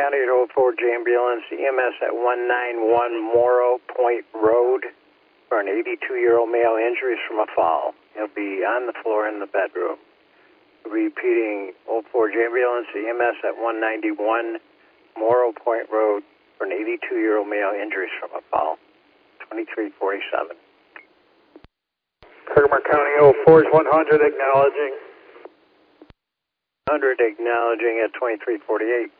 County to 04 Ambulance, EMS at 191 Morrow Point Road for an 82-year-old male, injuries from a fall. He'll be on the floor in the bedroom. Repeating, 04 Ambulance, EMS at 191 Morrow Point Road for an 82-year-old male, injuries from a fall. 2347. Herkimer County 04 is 100, acknowledging. 100 acknowledging at 2348.